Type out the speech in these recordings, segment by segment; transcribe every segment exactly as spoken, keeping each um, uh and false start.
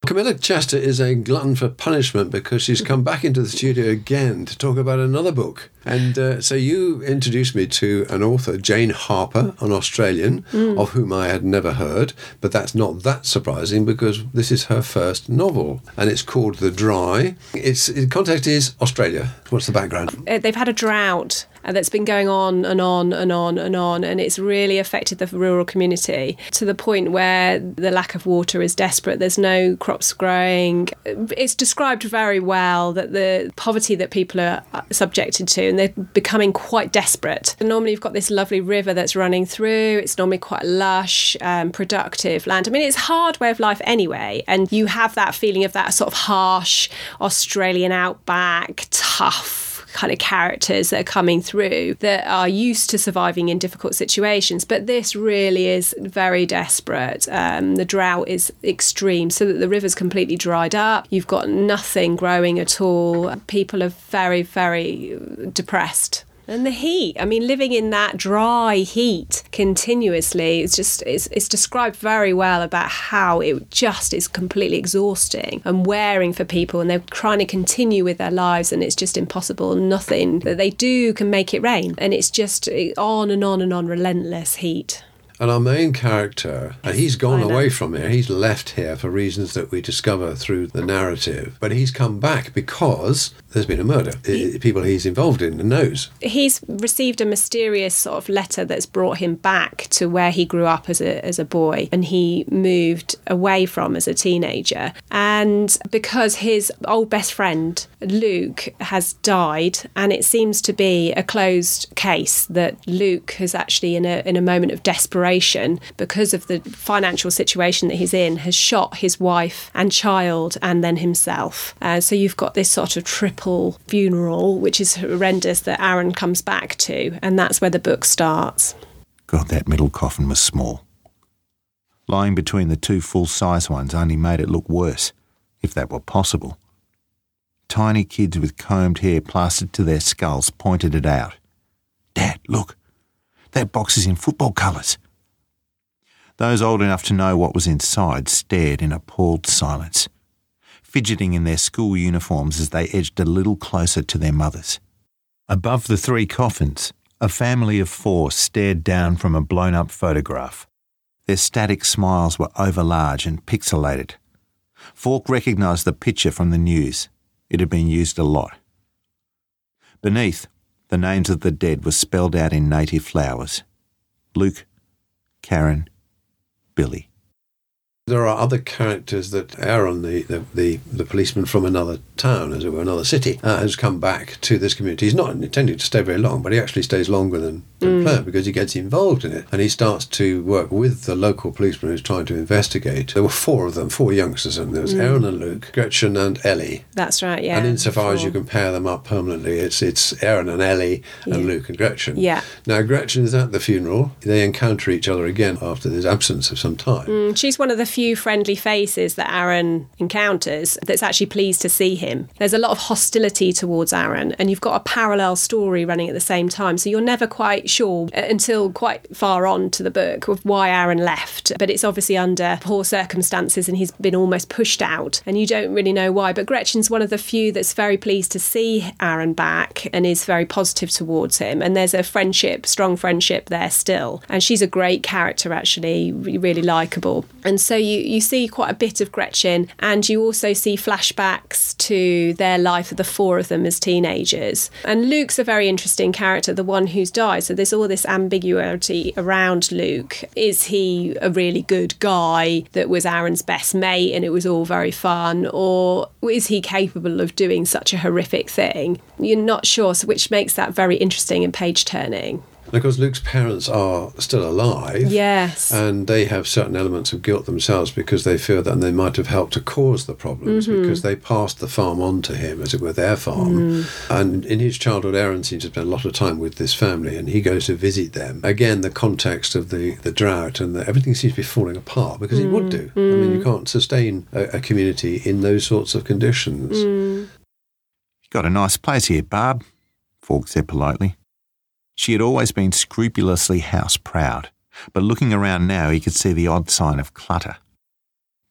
Camilla Chester is a glutton for punishment because she's come back into the studio again to talk about another book. And uh, so you introduced me to an author, Jane Harper, an Australian, mm. of whom I had never heard. But that's not that surprising because this is her first novel. And it's called The Dry. Its, its context is Australia. What's the background? Uh, they've had a drought that's been going on and on and on and on, and it's really affected the rural community to the point where the lack of water is desperate. There's no crops growing. It's described very well that the poverty that people are subjected to, and they're becoming quite desperate. And normally you've got this lovely river that's running through. It's normally quite lush, um, productive land. I mean, it's a hard way of life anyway, and you have that feeling of that sort of harsh Australian outback, tough kind of characters that are coming through that are used to surviving in difficult situations. But this really is very desperate. Um, the drought is extreme, so that the river's completely dried up. You've got nothing growing at all. People are very, very depressed. And the heat, I mean, living in that dry heat continuously, it's just, it's, it's described very well about how it just is completely exhausting and wearing for people, and they're trying to continue with their lives and it's just impossible. Nothing that they do can make it rain. And it's just on and on and on, relentless heat. And our main character, and he's gone away from here, he's left here for reasons that we discover through the narrative, but he's come back because there's been a murder. He, People he's involved in knows. He's received a mysterious sort of letter that's brought him back to where he grew up as a as a boy and he moved away from as a teenager. And because his old best friend, Luke, has died, and it seems to be a closed case that Luke has actually, in a in a moment of desperation, because of the financial situation that he's in, has shot his wife and child and then himself. Uh, so you've got this sort of triple funeral, which is horrendous, that Aaron comes back to, and that's where the book starts. God, that middle coffin was small. Lying between the two full-size ones only made it look worse, if that were possible. Tiny kids with combed hair plastered to their skulls pointed it out. Dad, look, that box is in football colours. Those old enough to know what was inside stared in appalled silence, fidgeting in their school uniforms as they edged a little closer to their mothers. Above the three coffins, a family of four stared down from a blown-up photograph. Their static smiles were overlarge and pixelated. Falk recognised the picture from the news. It had been used a lot. Beneath, the names of the dead were spelled out in native flowers. Luke, Karen, Billy. There are other characters that Aaron, the, the, the, the policeman from another town, as it were, another city, uh, has come back to this community. He's not intending to stay very long, but he actually stays longer than, than mm. planned because he gets involved in it. And he starts to work with the local policeman who's trying to investigate. There were four of them, four youngsters, and there was mm. Aaron and Luke, Gretchen and Ellie. That's right, yeah. And insofar four. as you can pair them up permanently, it's it's Aaron and Ellie and yeah. Luke and Gretchen. Yeah. Now, Gretchen is at the funeral. They encounter each other again after this absence of some time. Mm, she's one of the few friendly faces that Aaron encounters that's actually pleased to see him. There's a lot of hostility towards Aaron, and you've got a parallel story running at the same time, so you're never quite sure until quite far on to the book of why Aaron left. But it's obviously under poor circumstances and he's been almost pushed out, and you don't really know why. But Gretchen's one of the few that's very pleased to see Aaron back and is very positive towards him, and there's a friendship, strong friendship there still. And she's a great character, actually, really likeable. And so you, you see quite a bit of Gretchen, and you also see flashbacks to their life of the four of them as teenagers. And Luke's a very interesting character, the one who's died. So there's all this ambiguity around Luke. Is he a really good guy that was Aaron's best mate and it was all very fun, or is he capable of doing such a horrific thing? You're not sure, so which makes that very interesting and page-turning. Because Luke's parents are still alive. Yes. And they have certain elements of guilt themselves because they feel that they might have helped to cause the problems mm-hmm. because they passed the farm on to him, as it were, their farm. Mm. And in his childhood, Aaron seems to spend a lot of time with this family, and he goes to visit them. Again, the context of the, the drought and the, everything seems to be falling apart because mm. it would do. Mm. I mean, you can't sustain a, a community in those sorts of conditions. Mm. You've got a nice place here, Barb, Falk said politely. She had always been scrupulously house-proud, but looking around now he could see the odd sign of clutter.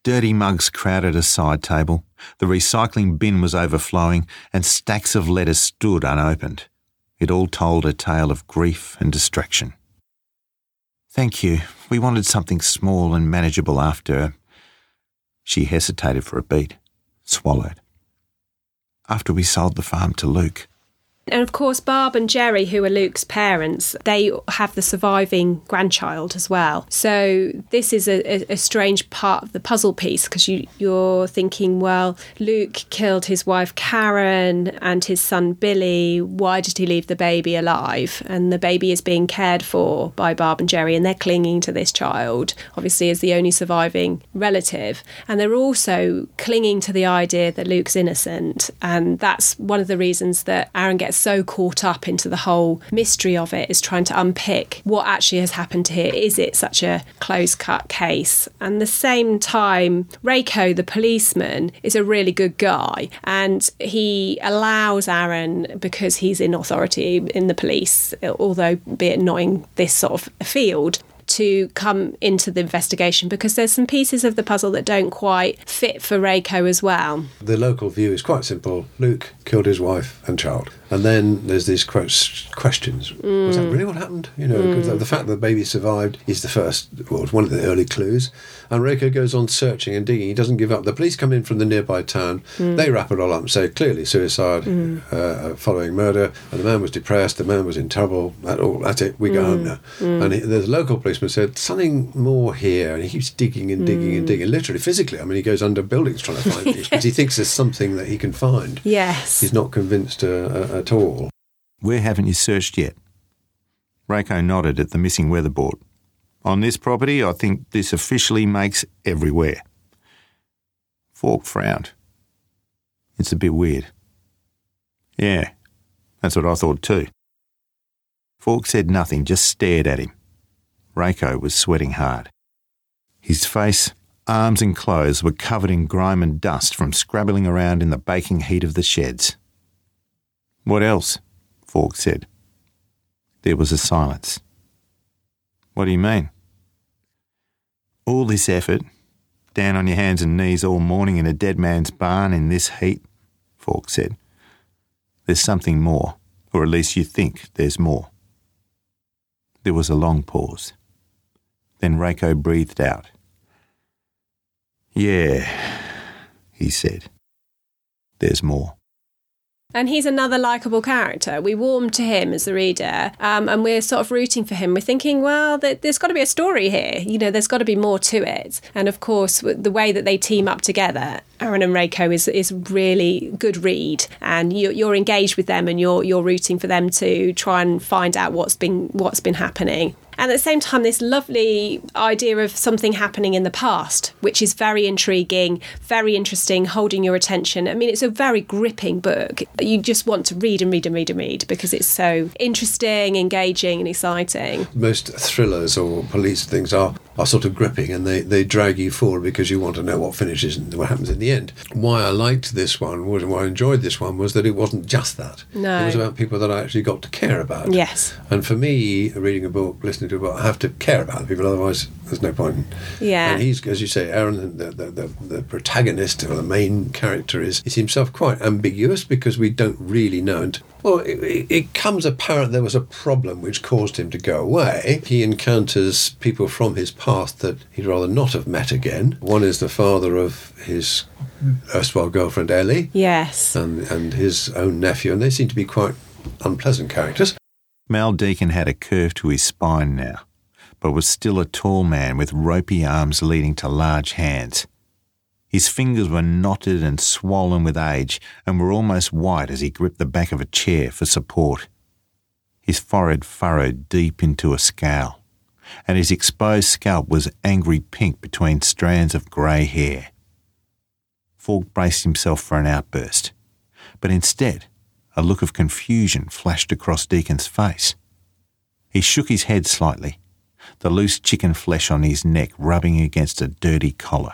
Dirty mugs crowded a side table, the recycling bin was overflowing, and stacks of letters stood unopened. It all told a tale of grief and distraction. "Thank you. We wanted something small and manageable after..." She hesitated for a beat, swallowed. "After we sold the farm to Luke." And of course, Barb and Jerry, who are Luke's parents, they have the surviving grandchild as well. So this is a, a, a strange part of the puzzle piece, because you, you're thinking, well, Luke killed his wife Karen and his son Billy. Why did he leave the baby alive? And the baby is being cared for by Barb and Jerry, and they're clinging to this child, obviously as the only surviving relative. And they're also clinging to the idea that Luke's innocent. And that's one of the reasons that Aaron gets so caught up into the whole mystery of it, is trying to unpick what actually has happened here. Is it such a close-cut case? And at the same time, Reiko, the policeman, is a really good guy, and he allows Aaron, because he's in authority in the police, although be it not in this sort of field, to come into the investigation, because there's some pieces of the puzzle that don't quite fit for Reiko as well. The local view is quite simple. Luke killed his wife and child. And then there's these quotes, questions. Mm. Was that really what happened? You know, mm. the fact that the baby survived is the first, well, it's one of the early clues. And Reiko goes on searching and digging. He doesn't give up. The police come in from the nearby town. Mm. They wrap it all up and say, clearly suicide mm. uh, following murder. And the man was depressed. The man was in trouble. That all, that's it. We go mm. home now. Mm. And he, the local policeman said, something more here. And he keeps digging and digging mm. and digging, literally, physically. I mean, he goes under buildings trying to find it, because he thinks there's something that he can find. Yes. He's not convinced uh, uh, at all. "Where haven't you searched yet?" Reiko nodded at the missing weatherboard. "On this property, I think this officially makes everywhere." Falk frowned. "It's a bit weird." "Yeah, that's what I thought too." Falk said nothing, just stared at him. Reiko was sweating hard. His face, arms and clothes were covered in grime and dust from scrabbling around in the baking heat of the sheds. "What else?" Falk said. There was a silence. "What do you mean?" "All this effort, down on your hands and knees all morning in a dead man's barn in this heat," Falk said. "There's something more, or at least you think there's more." There was a long pause. Then Reiko breathed out. "Yeah," he said. "There's more." And he's another likeable character. We warm to him as the reader, um, and we're sort of rooting for him. We're thinking, well, there's got to be a story here. You know, there's got to be more to it. And of course, the way that they team up together, Aaron and Reiko, is is really good read. And you, you're engaged with them, and you're you're rooting for them to try and find out what's been what's been happening. And at the same time, this lovely idea of something happening in the past, which is very intriguing, very interesting, holding your attention. I mean, it's a very gripping book. You just want to read and read and read and read, because it's so interesting, engaging and exciting. Most thrillers or police things are, are sort of gripping, and they, they drag you forward because you want to know what finishes and what happens in the end. Why I liked this one, was why I enjoyed this one, was that it wasn't just that. No. It was about people that I actually got to care about. Yes. And for me, reading a book, listening to a book, I have to care about the people, otherwise there's no point. Yeah. And he's, as you say, Aaron, the, the, the, the protagonist, or the main character, is, is himself quite ambiguous, because we don't really know. And, well, it, it comes apparent there was a problem which caused him to go away. He encounters people from his past that he'd rather not have met again. One is the father of his erstwhile girlfriend Ellie. Yes. And, and his own nephew, and they seem to be quite unpleasant characters. Mal Deacon had a curve to his spine now, but was still a tall man with ropey arms leading to large hands. His fingers were knotted and swollen with age, and were almost white as he gripped the back of a chair for support. His forehead furrowed deep into a scowl, and his exposed scalp was angry pink between strands of grey hair. Falk braced himself for an outburst, but instead a look of confusion flashed across Deacon's face. He shook his head slightly, the loose chicken flesh on his neck rubbing against a dirty collar.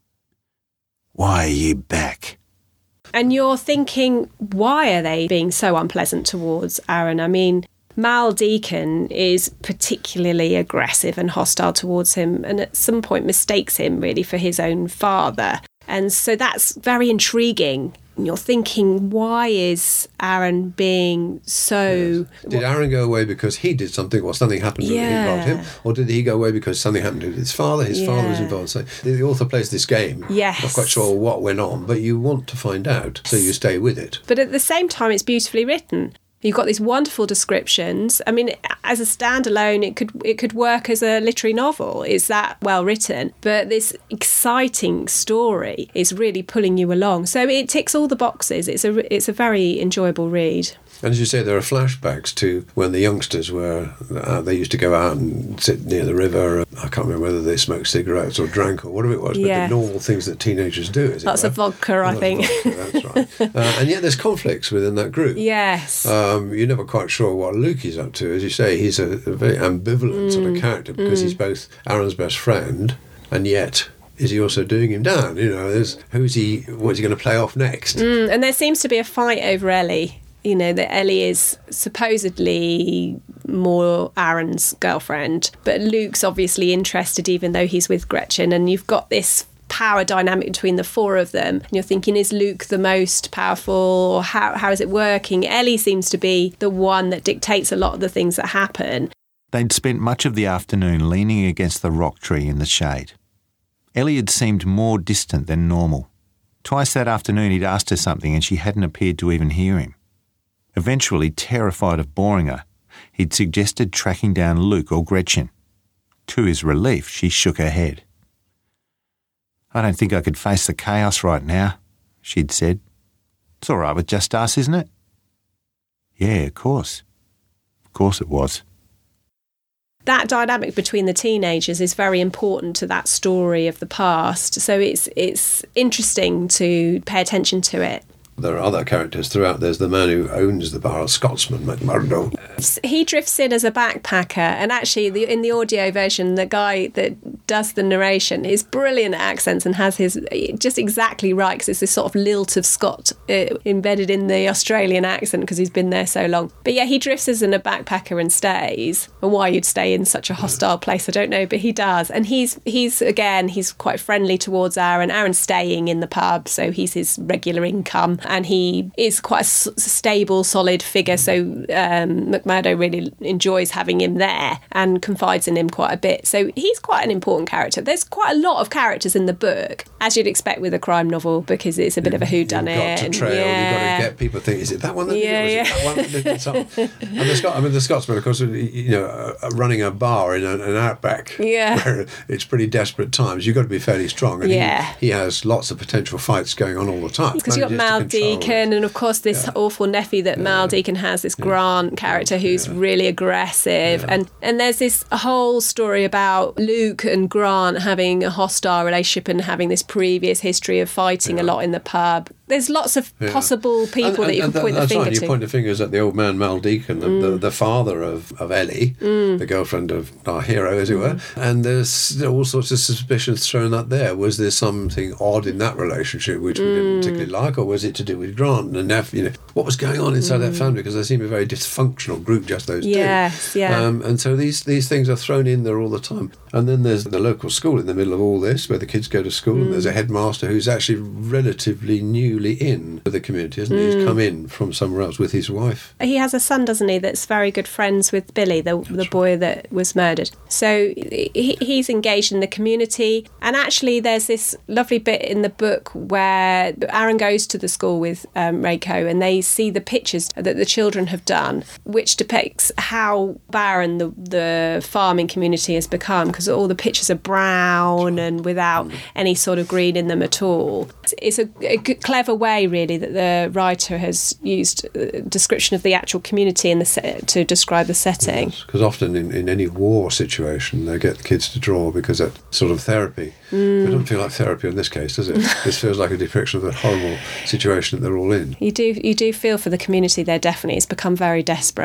"Why are you back?" And you're thinking, why are they being so unpleasant towards Aaron? I mean, Mal Deacon is particularly aggressive and hostile towards him, and at some point mistakes him really for his own father. And so that's very intriguing. You're thinking, why is Aaron being so... Yes. Did Aaron go away because he did something or something happened to yeah. him? Or did he go away because something happened to his father? His yeah. father was involved. So the author plays this game. Yes. Not quite sure what went on, but you want to find out, so you stay with it. But at the same time, it's beautifully written. You've got these wonderful descriptions. I mean, as a standalone, it could it could work as a literary novel. It's that well written. But this exciting story is really pulling you along. So it ticks all the boxes. It's a it's a very enjoyable read. And as you say, there are flashbacks to when the youngsters were, uh, they used to go out and sit near the river. I can't remember whether they smoked cigarettes or drank or whatever it was, but yes. the normal things that teenagers do. Is Lots it, of vodka, I Lots think. Vodka, that's right. uh, and yet there's conflicts within that group. Yes. Um, you're never quite sure what Luke is up to. As you say, he's a, a very ambivalent mm. sort of character because mm. he's both Aaron's best friend and yet... is he also doing him down? You know, there's who's he? What's he going to play off next? Mm, and there seems to be a fight over Ellie. You know, that Ellie is supposedly more Aaron's girlfriend, but Luke's obviously interested, even though he's with Gretchen. And you've got this power dynamic between the four of them. And you're thinking, is Luke the most powerful, or how how is it working? Ellie seems to be the one that dictates a lot of the things that happen. They'd spent much of the afternoon leaning against the rock tree in the shade. Ellie had seemed more distant than normal. Twice that afternoon he'd asked her something and she hadn't appeared to even hear him. Eventually, terrified of boring her, he'd suggested tracking down Luke or Gretchen. To his relief, she shook her head. "I don't think I could face the chaos right now," she'd said. "It's all right with just us, isn't it?" "Yeah, of course. Of course it was." That dynamic between the teenagers is very important to that story of the past. So it's it's interesting to pay attention to it. There are other characters throughout. There's the man who owns the bar, a Scotsman, McMurdo. He drifts in as a backpacker, and actually the, in the audio version, the guy that does the narration is brilliant at accents and has his just exactly right, because it's this sort of lilt of Scot uh, embedded in the Australian accent because he's been there so long. But yeah, he drifts as in a backpacker and stays. And why you'd stay in such a hostile place, I don't know, but he does. And he's, he's again, he's quite friendly towards Aaron. Aaron's staying in the pub, so he's his regular income. And he is quite a s- stable, solid figure. So um, McMurdo really enjoys having him there and confides in him quite a bit. So he's quite an important character. There's quite a lot of characters in the book, as you'd expect with a crime novel, because it's a bit of a whodunit. You've got to trail. Yeah. You've got to get people thinking, is it that one that yeah, did it? Or is yeah. it that one that did something? And the Scot, I mean, the Scotsman, of course, you know, uh, running a bar in an, an outback, yeah. where it's pretty desperate times. You've got to be fairly strong. And yeah. he, he has lots of potential fights going on all the time. Because you've got Mal Deacon, and of course this yeah. awful nephew that yeah. Mal Deacon has, this yeah. Grant character who's yeah. really aggressive. Yeah. And, and there's this whole story about Luke and Grant having a hostile relationship and having this previous history of fighting yeah. a lot in the pub. There's lots of yeah. possible people and, and, that you can point that, the finger right. to. You point the fingers at the old man Mal Deacon, mm. the, the father of, of Ellie, mm. the girlfriend of our hero, as it were. Mm. And there's all sorts of suspicions thrown out there. Was there something odd in that relationship which we mm. didn't particularly like, or was it to do with Grant and the nephew? You know, what was going on inside mm. that family? Because they seem a very dysfunctional group, just those yes, two. Yeah. Um, and so these, these things are thrown in there all the time. And then there's the local school in the middle of all this, where the kids go to school, mm. and there's a headmaster who's actually relatively newly in the community, isn't he? Mm. He's come in from somewhere else with his wife. He has a son, doesn't he, that's very good friends with Billy, the, the boy right. that was murdered. So he, he's engaged in the community. And actually there's this lovely bit in the book where Aaron goes to the school with um, Reiko, and they see the pictures that the children have done, which depicts how barren the, the farming community has become, because all the pictures are brown and without mm. any sort of green in them at all. It's a, a good, clever way, really, that the writer has used a description of the actual community in the set to describe the setting. Because yes, often in, in any war situation, they get the kids to draw because that's sort of therapy. Mm. It doesn't feel like therapy in this case, does it? This feels like a depiction of the horrible situation that they're all in. You do, you do feel for the community there, definitely. It's become very desperate.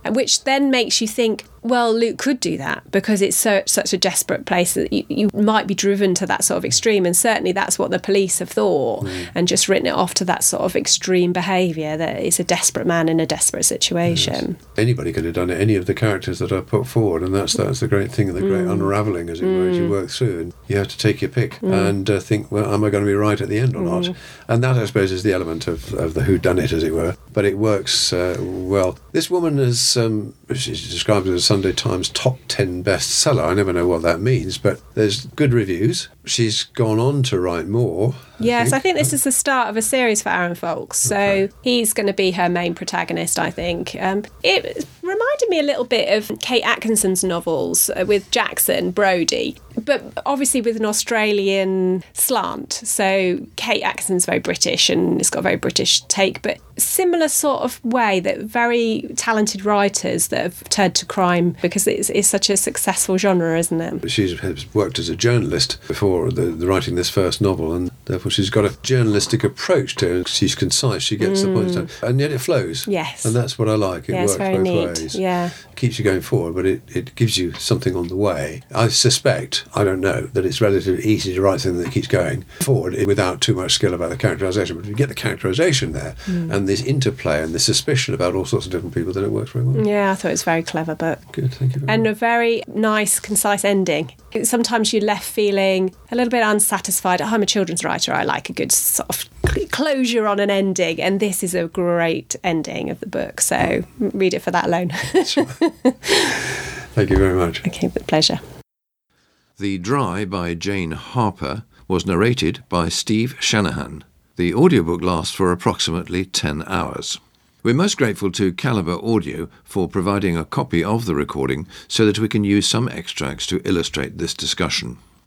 which then makes you think, well, Luke could do that because it's so such a desperate place that you, you might be driven to that sort of extreme. And certainly that's what the police have thought mm. and just written it off to that sort of extreme behaviour, that it's a desperate man in a desperate situation. Yes. Anybody could have done it, any of the characters that are put forward, and that's that's the great thing, the great mm. unravelling, as it mm. were, as you work through. And you have to take your pick mm. and uh, think, well, am I going to be right at the end or mm. not? And that, I suppose, is the element of, of the whodunit, as it were. But it works uh, well. This woman is, um, she's described as a Sunday Times top ten bestseller. I never know what that means, but there's good reviews. She's gone on to write more. I yes, think. I think this is the start of a series for Aaron Folks. So okay. he's going to be her main protagonist, I think. Um, it reminded me a little bit of Kate Atkinson's novels uh, with Jackson Brodie, but obviously with an Australian slant. So Kate Atkinson's very British and it's got a very British take, but similar sort of way that very talented writers that have turned to crime, because it's, it's such a successful genre, isn't it? She's has worked as a journalist before the, the writing this first novel, and therefore she's got a journalistic approach to it. She's concise, she gets mm. the point, and yet it flows. Yes. And that's what I like. It yeah, works it's very both neat. ways. Yeah. It keeps you going forward, but it, it gives you something on the way. I suspect, I don't know, that it's relatively easy to write something that keeps going forward without too much skill about the characterisation. But if you get the characterisation there mm. and this interplay and the suspicion about all sorts of different people, then it works very well. Yeah, I thought it was a very clever book. Good, thank you very and much. A very nice, concise ending. Sometimes you're left feeling a little bit unsatisfied. I'm a children's writer. I like a good sort of closure on an ending, and this is a great ending of the book. So read it for that alone. Thank you very much. Okay, with pleasure. The Dry by Jane Harper was narrated by Steve Shanahan. The audiobook lasts for approximately ten hours. We're most grateful to Calibre Audio for providing a copy of the recording so that we can use some extracts to illustrate this discussion.